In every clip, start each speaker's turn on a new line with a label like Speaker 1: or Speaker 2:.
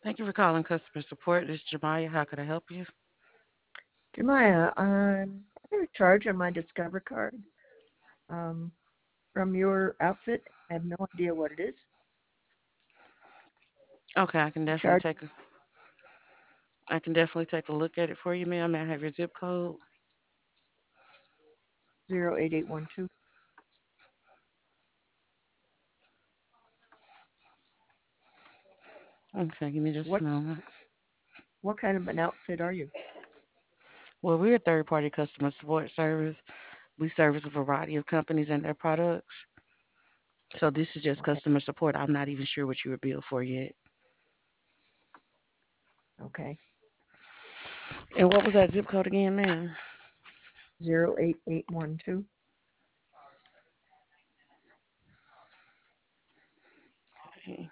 Speaker 1: Thank you for calling customer support. This is Jemiah. How can I help you?
Speaker 2: Jemiah, I got a charge on my Discover card um, from your outfit. I have no idea what it is.
Speaker 1: Okay, I can
Speaker 2: The
Speaker 1: definitely
Speaker 2: charge
Speaker 1: take a I can definitely take a look at it for you, ma'am. May I have your zip code?
Speaker 2: 08812.
Speaker 1: Okay, give me just a
Speaker 2: What
Speaker 1: moment.
Speaker 2: what kind of an outfit are you?
Speaker 1: Well, we're a third party customer support service. We service a variety of companies and their products. So this is just
Speaker 2: Okay,
Speaker 1: customer support. I'm not even sure what you were billed for yet.
Speaker 2: okay.
Speaker 1: And what was that zip code again, ma'am?
Speaker 2: 08812.
Speaker 1: Okay.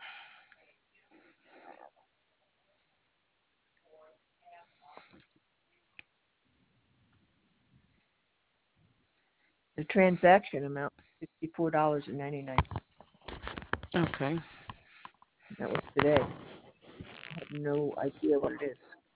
Speaker 2: The transaction amount $64.99.
Speaker 1: Okay.
Speaker 2: That was today. I have no idea what it is.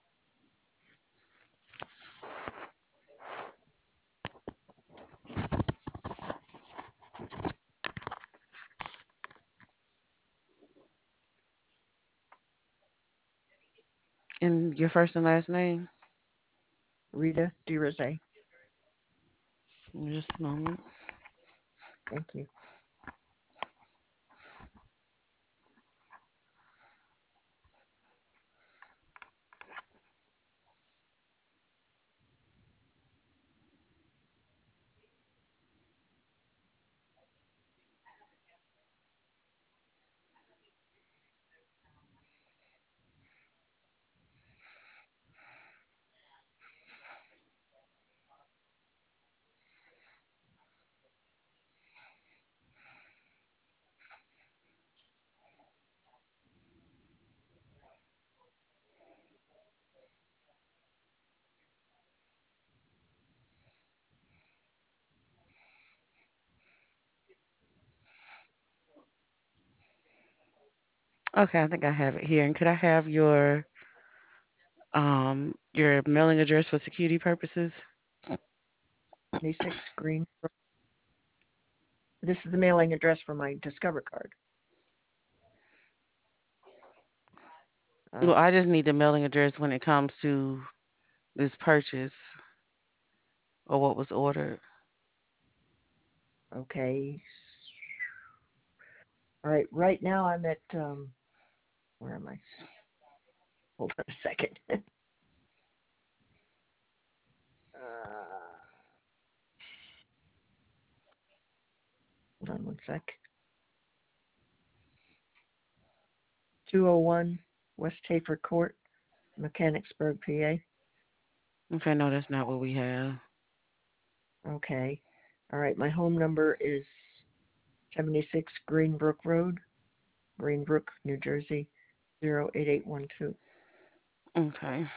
Speaker 1: And your first and last name?
Speaker 2: Rita DeRose.
Speaker 1: Just a moment.
Speaker 2: Thank you.
Speaker 1: Okay, I think I have it here. And could I have your mailing address for security purposes?
Speaker 2: 26 Green. This is the mailing address for my Discover card.
Speaker 1: Well,
Speaker 2: Uh,
Speaker 1: I just need the mailing address when it comes to this purchase or what was ordered.
Speaker 2: okay. All right. Right now I'm at where am I? Hold on a second. Hold on one sec. 201 West Hafer Court, Mechanicsburg, PA.
Speaker 1: Okay, no, that's not what we have.
Speaker 2: Okay. All right. My home number is 76 Greenbrook Road, Greenbrook, New Jersey, 08812.
Speaker 1: Okay.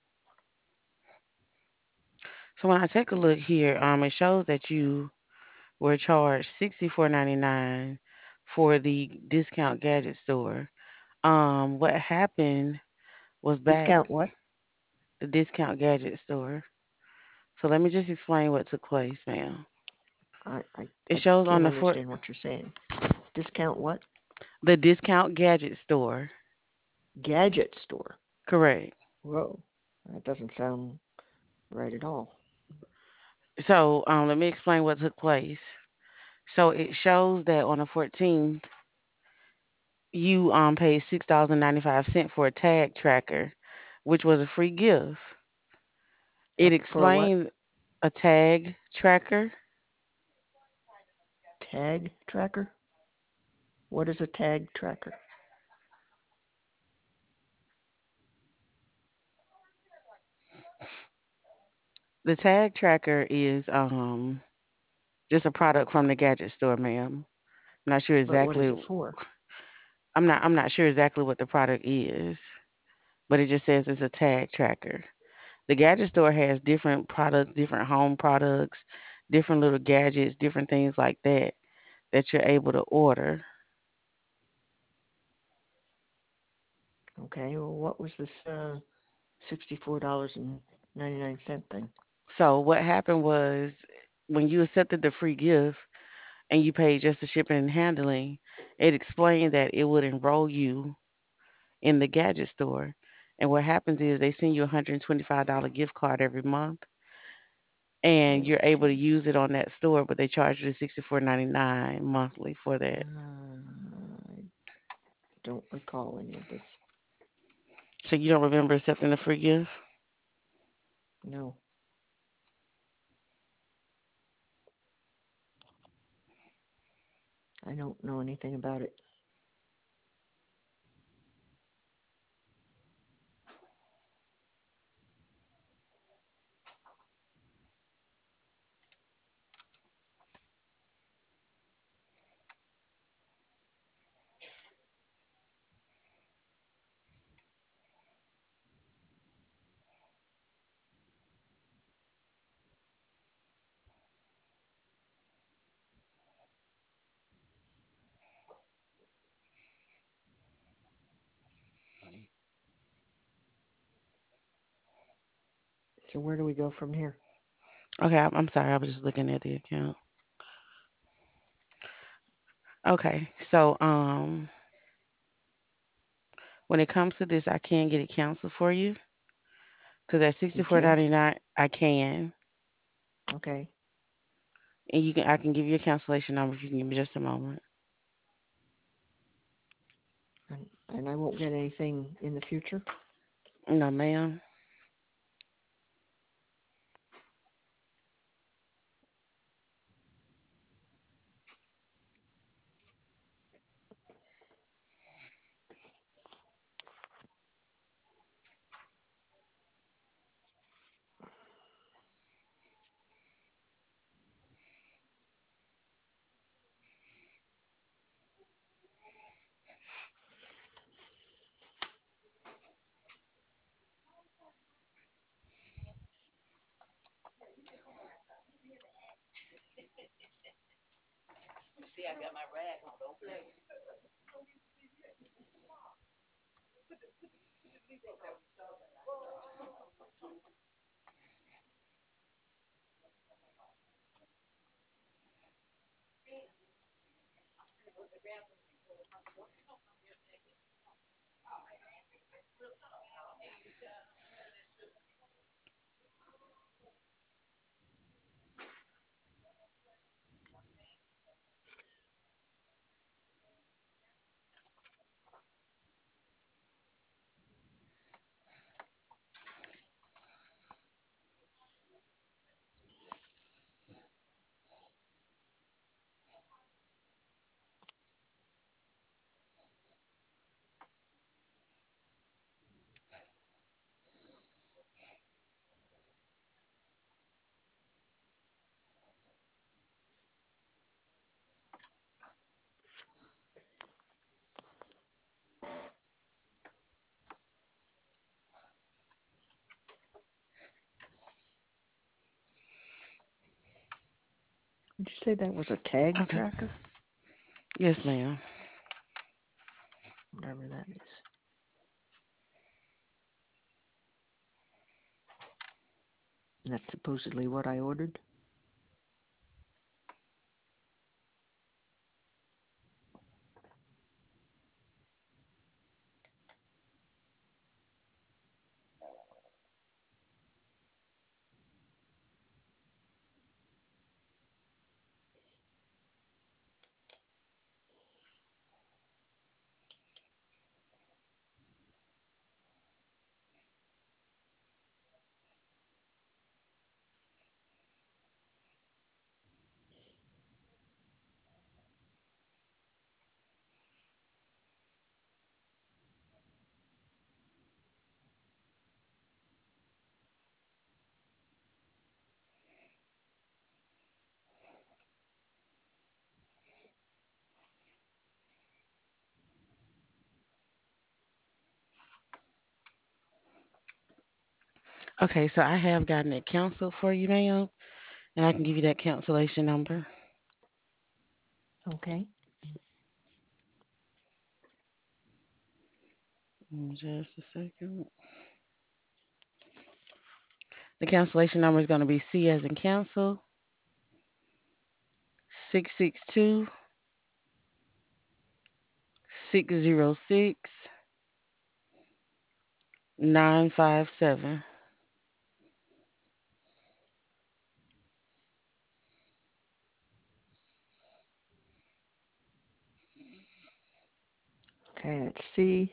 Speaker 1: So when I take a look here, it shows that you were charged $64.99 for the discount gadget store. What happened was back
Speaker 2: Discount what?
Speaker 1: the discount gadget store. So let me just explain what took place, ma'am. It
Speaker 2: I
Speaker 1: shows on
Speaker 2: can't
Speaker 1: the fourth
Speaker 2: understand what you're saying. Discount what?
Speaker 1: the discount gadget store.
Speaker 2: Gadget store.
Speaker 1: Correct.
Speaker 2: Whoa. That doesn't sound right at all.
Speaker 1: So let me explain what took place. So it shows that on the 14th, you paid $6.95 for a tag tracker, which was a free gift. It
Speaker 2: For what?
Speaker 1: explained a tag tracker.
Speaker 2: Tag tracker? What is a tag tracker?
Speaker 1: The tag tracker is just a product from the gadget store, ma'am. I'm not sure
Speaker 2: But what is
Speaker 1: exactly.
Speaker 2: it for?
Speaker 1: I'm not sure exactly what the product is, but it just says it's a tag tracker. The gadget store has different products, different home products, different little gadgets, different things like that you're able to order.
Speaker 2: Okay. Well, what was this $64.99 thing?
Speaker 1: So what happened was when you accepted the free gift and you paid just the shipping and handling, it explained that it would enroll you in the gadget store. And what happens is they send you a $125 gift card every month and you're able to use it on that store, but they charge you the 64.99 monthly for that.
Speaker 2: I don't recall any of this.
Speaker 1: So you don't remember accepting the free gift?
Speaker 2: No, I don't know anything about it. So where do we go from here?
Speaker 1: Okay, I'm sorry. I was just looking at the account. Okay, so when it comes to this, I can get it canceled for you because at sixty
Speaker 2: You
Speaker 1: four
Speaker 2: can?
Speaker 1: ninety nine, I can,
Speaker 2: Okay.
Speaker 1: and you can. I can give you a cancellation number if you can give me just a moment.
Speaker 2: And I won't get anything in the future?
Speaker 1: No, ma'am.
Speaker 2: Did you say that was a tag
Speaker 1: Okay.
Speaker 2: tracker?
Speaker 1: Yes, ma'am.
Speaker 2: Whatever that is. And that's supposedly what I ordered?
Speaker 1: Okay, so I have gotten it canceled for you, ma'am, and I can give you that cancellation number.
Speaker 2: Okay.
Speaker 1: Just a second. The cancellation number is going to be C as in cancel 662 606 957.
Speaker 2: Okay, it's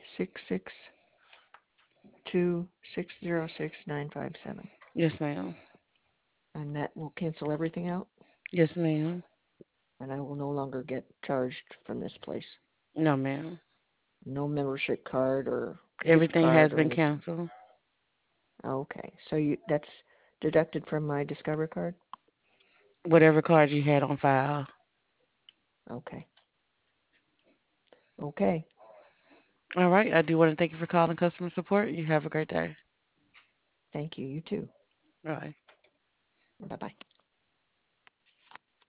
Speaker 2: C662606957.
Speaker 1: Yes, ma'am.
Speaker 2: And that will cancel everything out,
Speaker 1: Yes, ma'am.
Speaker 2: and I will no longer get charged from this place.
Speaker 1: No, ma'am.
Speaker 2: No membership card or gift
Speaker 1: Everything
Speaker 2: card
Speaker 1: has
Speaker 2: or
Speaker 1: been
Speaker 2: anything.
Speaker 1: canceled.
Speaker 2: Okay, so that's deducted from my Discover card?
Speaker 1: Whatever card you had on file.
Speaker 2: Okay. Okay.
Speaker 1: All right. I do want to thank you for calling customer support. You have a great day.
Speaker 2: Thank you. You too.
Speaker 1: Bye.
Speaker 2: Bye bye.